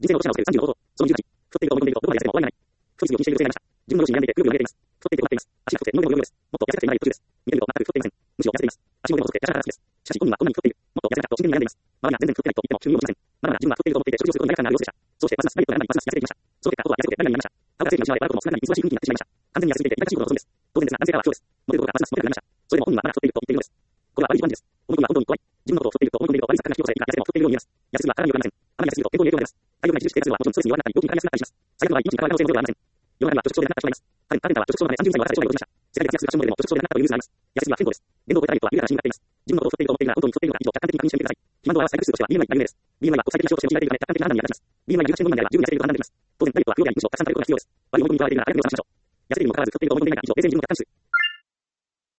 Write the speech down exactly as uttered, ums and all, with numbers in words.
人生の落とし穴を防ぐさんじゅうの方法。そのじゅうはち、太っていると思い込んでいるとどこまで痩せても終わりがない。太りすぎを禁止している女性がいました。自分の両親に病んでいて、ぐるぐる揺れています。太っていて困っています。足が太くて、二の腕もよいようです。もっと痩せたくていない途中です。見てみると全く太っていません。むしろ痩せています。足の腕も細くて、やたらが好きです。しかし、本人はこんなに太っている。もっと痩せたいと真剣に悩んでいます。周りが全然太ってないと言っても、急に落ちません。まだまだ自分は太っていると思っていて、食事をすると罪悪感がある様子でした。そうして、ますますダイエットを選んだり、ますます痩せていきました。その結果、男は痩せて何々になりました。顔が成長し失われ、笑うことも少なくなり、忙しい雰囲気になってしまいました。完全に痩せすぎて、痛々しいことを望むです。当然ですが、男性からはそうです。モテることがますますモテるようになりました。それでも本人はまだ太っていると言っているのです。これは悪い自慢です。思い込みは本当に怖い。自分のことを太っていると思い込んでいると悪い錯覚が引き起こされ、いくら痩せても太っているように見えます。痩せすぎは体に良くありません。あまり痩せすぎると健康に影響が出ます。体力が自重しているはもちろんストレスに弱くなったり、病気にかかりやすくなったりします。最悪の場合、命に関わる可能性もゼロではありません。世の中には拒食症で亡くなった人がいます。カレンターは拒食症のためさんじゅうさいの若さで生涯を閉じました。世界で活躍するファッションモデルでも拒食症で亡くなったというニュースがあります。痩せすぎは不健康です。電動ボイラーとは明らかな死因になっています。自分のことを太っていると思っているなら本当に太っているのか以上客観的に確認してみてください。肥満度を表す体格指数としては ビーエムアイ が有名です。ビーエムアイ は国際的な指標として用いられているため客観的な判断に役立ちます。ビーエムアイ がじゅうはちてんご 未満であれば十分痩せていると判断できます。当然ダイエットは不要でありむしろたくさん食べることが必要です。悪い思い込みにとらわれているなら早く目を覚ましましょう。痩せているにもかかわらず太っていると思い込んでいない以上、冷静に自分を客観視する。